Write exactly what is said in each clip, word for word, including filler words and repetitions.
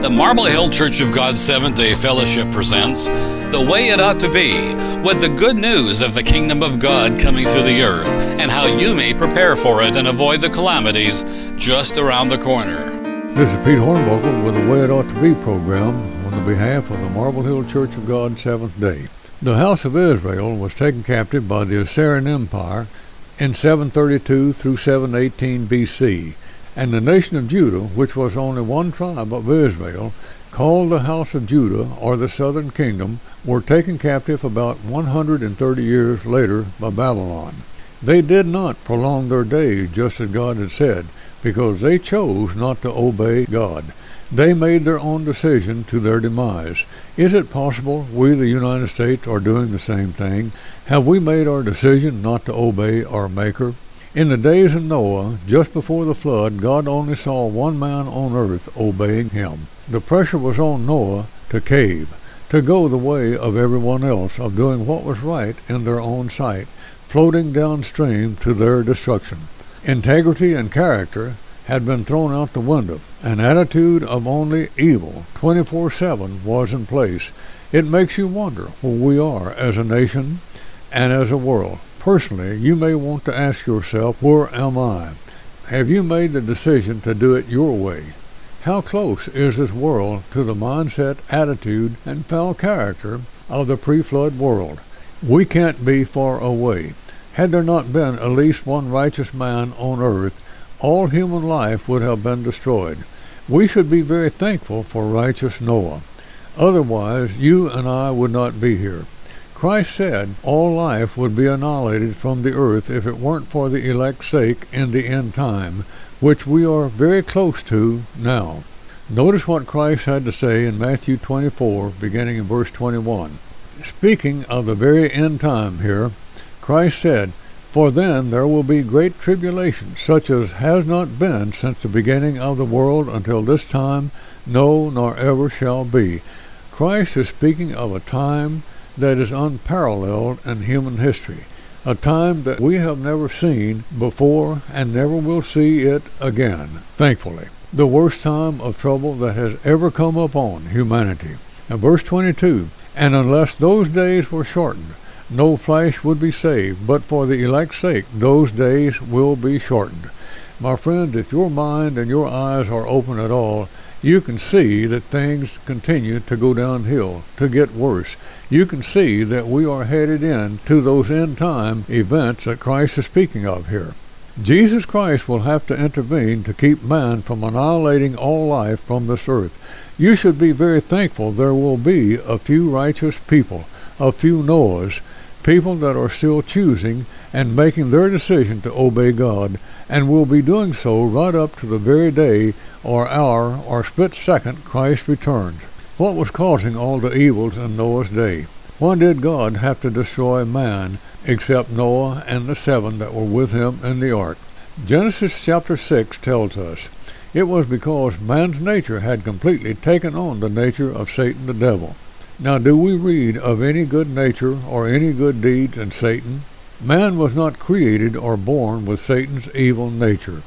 The Marble Hill Church of God Seventh-day Fellowship presents The Way It Ought to Be, with the good news of the kingdom of God coming to the earth and how you may prepare for it and avoid the calamities just around the corner. This is Pete Hornbuckle with The Way It Ought to Be program on the behalf of the Marble Hill Church of God Seventh-day. The house of Israel was taken captive by the Assyrian Empire in seven thirty-two through seven eighteen B C, and the nation of Judah, which was only one tribe of Israel, called the house of Judah, or the southern kingdom, were taken captive about one hundred thirty years later by Babylon. They did not prolong their days just as God had said, because they chose not to obey God. They made their own decision to their demise. Is it possible we, the United States, are doing the same thing? Have we made our decision not to obey our Maker? In the days of Noah, just before the flood, God only saw one man on earth obeying him. The pressure was on Noah to cave, to go the way of everyone else, of doing what was right in their own sight, floating downstream to their destruction. Integrity and character had been thrown out the window. An attitude of only evil twenty-four seven was in place. It makes you wonder where we are as a nation and as a world. Personally, you may want to ask yourself, where am I? Have you made the decision to do it your way? How close is this world to the mindset, attitude, and foul character of the pre-flood world? We can't be far away. Had there not been at least one righteous man on earth, all human life would have been destroyed. We should be very thankful for righteous Noah. Otherwise, you and I would not be here. Christ said all life would be annihilated from the earth if it weren't for the elect's sake in the end time, which we are very close to now. Notice what Christ had to say in Matthew twenty-four, beginning in verse twenty-one. Speaking of the very end time here, Christ said, "For then there will be great tribulation, such as has not been since the beginning of the world until this time, no, nor ever shall be." Christ is speaking of a time that is unparalleled in human history, a time that we have never seen before and never will see it again, thankfully. The worst time of trouble that has ever come upon humanity. Now verse twenty-two, "And unless those days were shortened, no flesh would be saved, but for the elect's sake those days will be shortened." My friend, if your mind and your eyes are open at all, you can see that things continue to go downhill, to get worse. You can see that we are headed in to those end-time events that Christ is speaking of here. Jesus Christ will have to intervene to keep man from annihilating all life from this earth. You should be very thankful there will be a few righteous people, a few Noahs, people that are still choosing and making their decision to obey God, and will be doing so right up to the very day or hour or split second Christ returns. What was causing all the evils in Noah's day? Why did God have to destroy man except Noah and the seven that were with him in the ark? Genesis chapter six tells us, it was because man's nature had completely taken on the nature of Satan the devil. Now, do we read of any good nature or any good deeds in Satan? Man was not created or born with Satan's evil nature.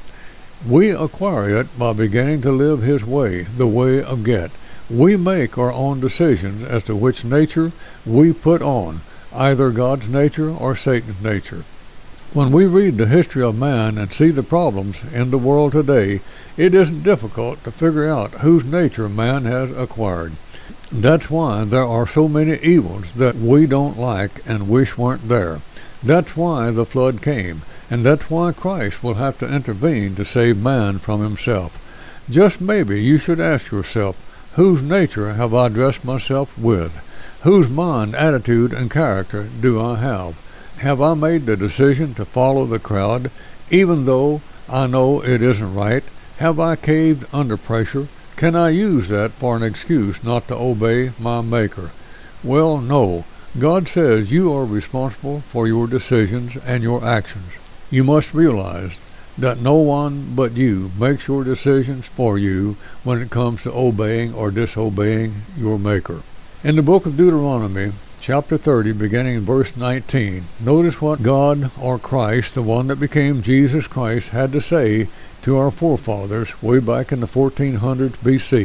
We acquire it by beginning to live his way, the way of get. We make our own decisions as to which nature we put on, either God's nature or Satan's nature. When we read the history of man and see the problems in the world today, it isn't difficult to figure out whose nature man has acquired. That's why there are so many evils that we don't like and wish weren't there. That's why the flood came, and that's why Christ will have to intervene to save man from himself. Just maybe you should ask yourself, whose nature have I dressed myself with? Whose mind, attitude, and character do I have? Have I made the decision to follow the crowd, even though I know it isn't right? Have I caved under pressure? Can I use that for an excuse not to obey my Maker? Well, no. God says you are responsible for your decisions and your actions. You must realize that no one but you makes your decisions for you when it comes to obeying or disobeying your Maker. In the book of Deuteronomy, chapter thirty, beginning in verse nineteen, notice what God, or Christ, the one that became Jesus Christ, had to say to our forefathers way back in the fourteen hundreds B C.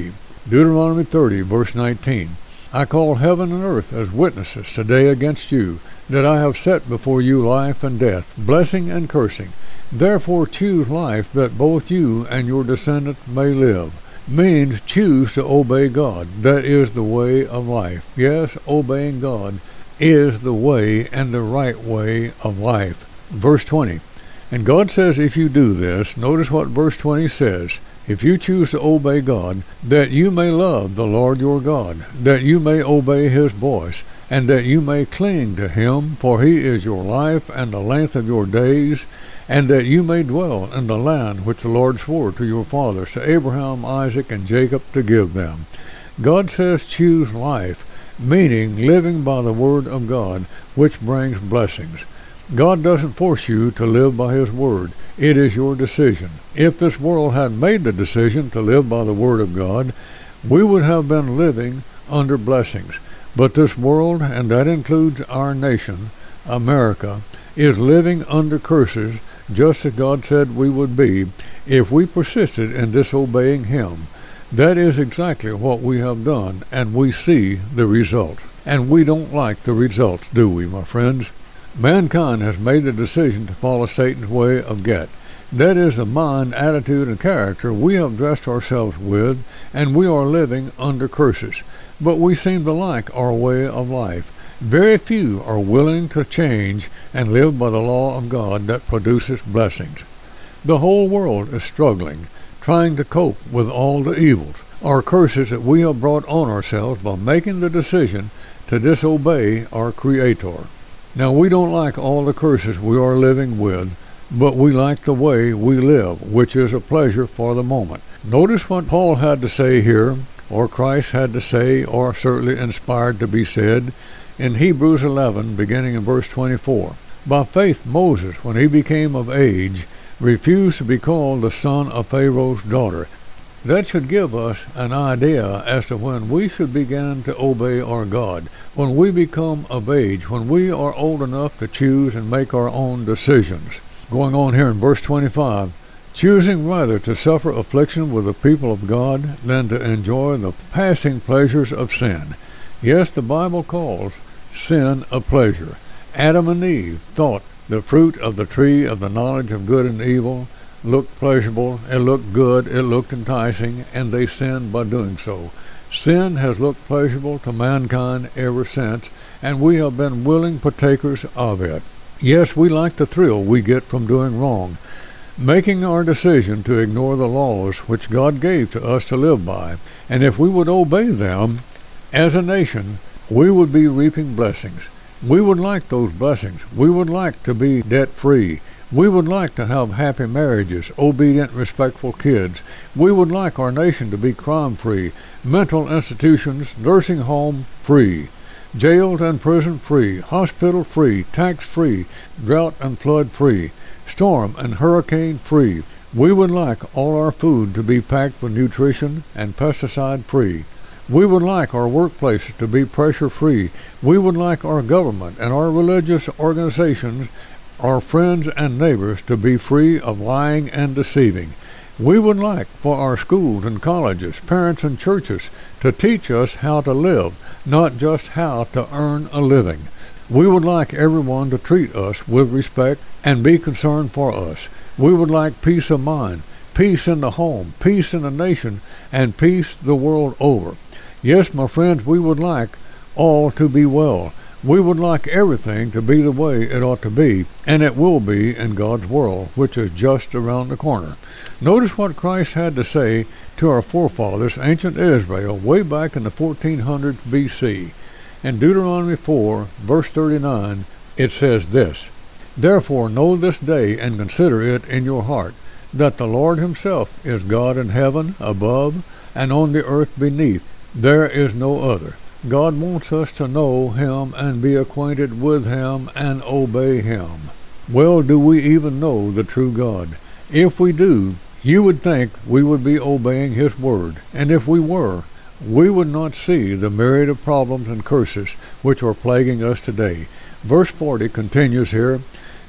Deuteronomy thirty, verse nineteen. I call heaven and earth as witnesses today against you, that I have set before you life and death, blessing and cursing. Therefore choose life, that both you and your descendants may live. Means choose to obey God. That is the way of life. Yes, obeying God is the way and the right way of life. Verse twenty. And God says if you do this, notice what verse twenty says, if you choose to obey God, that you may love the Lord your God, that you may obey his voice, and that you may cling to him, for he is your life and the length of your days, and that you may dwell in the land which the Lord swore to your fathers, to Abraham, Isaac, and Jacob, to give them. God says choose life, meaning living by the word of God, which brings blessings. God doesn't force you to live by his word. It is your decision. If this world had made the decision to live by the word of God, we would have been living under blessings. But this world, and that includes our nation, America, is living under curses, just as God said we would be if we persisted in disobeying him. That is exactly what we have done, and we see the results. And we don't like the results, do we, my friends? Mankind has made the decision to follow Satan's way of get. That is the mind, attitude, and character we have dressed ourselves with, and we are living under curses. But we seem to like our way of life. Very few are willing to change and live by the law of God that produces blessings. The whole world is struggling, trying to cope with all the evils, or curses that we have brought on ourselves by making the decision to disobey our Creator. Now, we don't like all the curses we are living with, but we like the way we live, which is a pleasure for the moment. Notice what Paul had to say here, or Christ had to say, or certainly inspired to be said, in Hebrews eleven, beginning in verse twenty-four. By faith Moses, when he became of age, refused to be called the son of Pharaoh's daughter. That should give us an idea as to when we should begin to obey our God, when we become of age, when we are old enough to choose and make our own decisions. Going on here in verse twenty-five, choosing rather to suffer affliction with the people of God than to enjoy the passing pleasures of sin. Yes, the Bible calls sin a pleasure. Adam and Eve thought the fruit of the tree of the knowledge of good and evil looked pleasurable, it looked good, it looked enticing, and they sinned by doing so. Sin has looked pleasurable to mankind ever since, and we have been willing partakers of it. Yes, we like the thrill we get from doing wrong, making our decision to ignore the laws which God gave to us to live by, and if we would obey them, as a nation, we would be reaping blessings. We would like those blessings. We would like to be debt-free. We would like to have happy marriages, obedient, respectful kids. We would like our nation to be crime-free, mental institutions, nursing home free, jails and prison free, hospital free, tax free, drought and flood free, storm and hurricane free. We would like all our food to be packed with nutrition and pesticide free. We would like our workplaces to be pressure-free. We would like our government and our religious organizations, our friends and neighbors, to be free of lying and deceiving. We would like for our schools and colleges, parents and churches to teach us how to live, not just how to earn a living. We would like everyone to treat us with respect and be concerned for us. We would like peace of mind, peace in the home, peace in the nation, and peace the world over. Yes, my friends, we would like all to be well. We would like everything to be the way it ought to be, and it will be in God's world, which is just around the corner. Notice what Christ had to say to our forefathers, ancient Israel, way back in the fourteen hundreds B C. In Deuteronomy four, verse thirty-nine, it says this, Therefore know this day and consider it in your heart, that the Lord himself is God in heaven above and on the earth beneath. There is no other. God wants us to know him and be acquainted with him and obey him. Well, do we even know the true God? If we do, you would think we would be obeying his word, and if we were, we would not see the myriad of problems and curses which are plaguing us today. Verse forty continues here,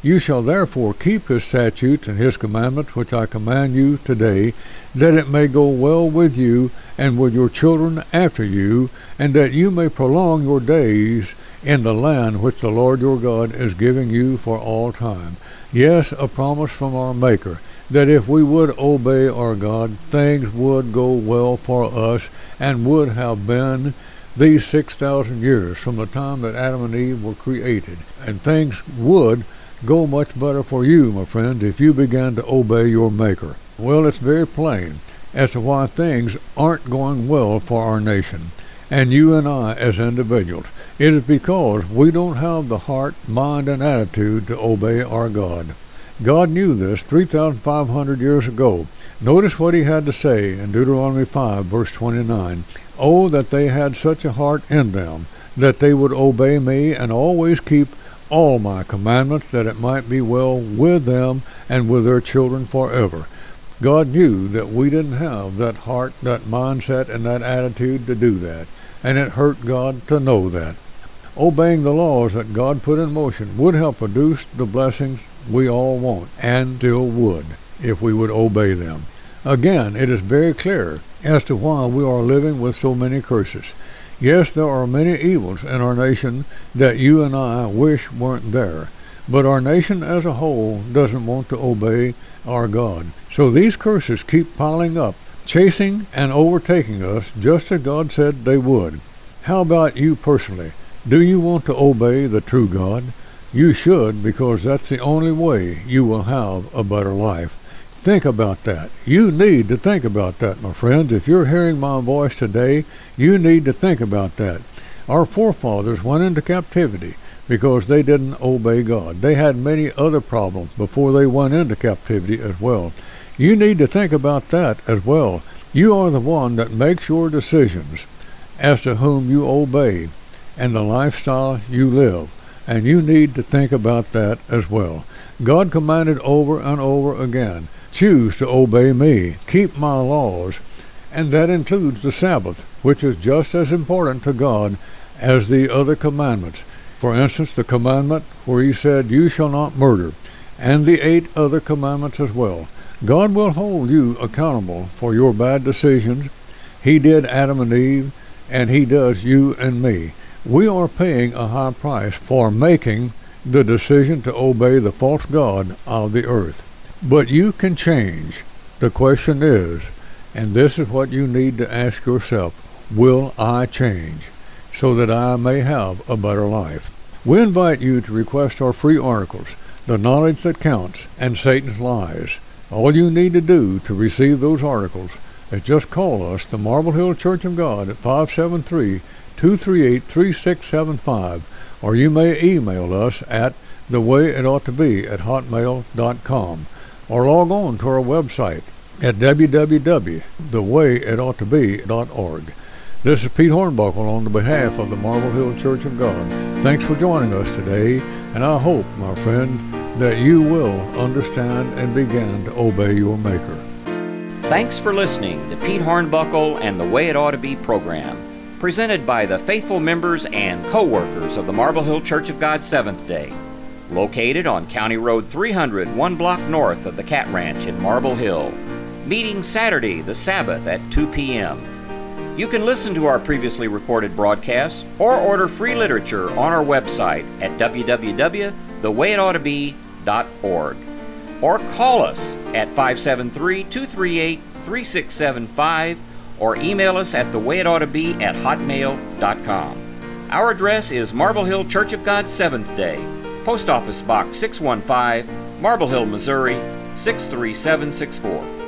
You shall therefore keep his statutes and his commandments which I command you today, that it may go well with you and with your children after you, and that you may prolong your days in the land which the Lord your God is giving you for all time. Yes, a promise from our Maker, that if we would obey our God, things would go well for us, and would have been these six thousand years from the time that Adam and Eve were created. And things would go much better for you, my friend, if you began to obey your Maker. Well, it's very plain as to why things aren't going well for our nation, and you and I as individuals. It is because we don't have the heart, mind, and attitude to obey our God. God knew this three thousand five hundred years ago. Notice what he had to say in Deuteronomy five, verse twenty-nine. Oh, that they had such a heart in them, that they would obey me and always keep all my commandments, that it might be well with them and with their children forever. God knew that we didn't have that heart, that mindset, and that attitude to do that, and it hurt God to know that. Obeying the laws that God put in motion would help produce the blessings we all want, and still would, if we would obey them. Again, it is very clear as to why we are living with so many curses. Yes, there are many evils in our nation that you and I wish weren't there, but our nation as a whole doesn't want to obey our God. So these curses keep piling up, chasing and overtaking us just as God said they would. How about you personally? Do you want to obey the true God? You should, because that's the only way you will have a better life. Think about that. You need to think about that, my friends. If you're hearing my voice today, you need to think about that. Our forefathers went into captivity because they didn't obey God. They had many other problems before they went into captivity as well. You need to think about that as well. You are the one that makes your decisions as to whom you obey and the lifestyle you live. And you need to think about that as well. God commanded over and over again, choose to obey me, keep my laws, and that includes the Sabbath, which is just as important to God as the other commandments. For instance, the commandment where he said, you shall not murder, and the eight other commandments as well. God will hold you accountable for your bad decisions. He did Adam and Eve, and he does you and me. We are paying a high price for making the decision to obey the false god of the earth. But you can change. The question is, and this is what you need to ask yourself, will I change so that I may have a better life? We invite you to request our free articles, The Knowledge That Counts and Satan's Lies. All you need to do to receive those articles is just call us, the Marble Hill Church of God, at five seven three, two three eight, three six seven five, or you may email us at the way it ought to be at hotmail dot com, or log on to our website at w w w dot the way it ought to be dot org. This is Pete Hornbuckle on the behalf of the Marble Hill Church of God. Thanks for joining us today, and I hope, my friend, that you will understand and begin to obey your Maker. Thanks for listening to Pete Hornbuckle and the Way It Ought to Be program, presented by the faithful members and co-workers of the Marble Hill Church of God Seventh-day, located on County Road three hundred, one block north of the Cat Ranch in Marble Hill, meeting Saturday the Sabbath at two p m You can listen to our previously recorded broadcasts or order free literature on our website at w w w dot the way it ought to be dot org, or call us at five seven three, two three eight, three six seven five, or email us at the way it ought to be at hotmail dot com. Our address is Marble Hill Church of God Seventh-day, Post Office Box six one five, Marble Hill, Missouri six three seven six four.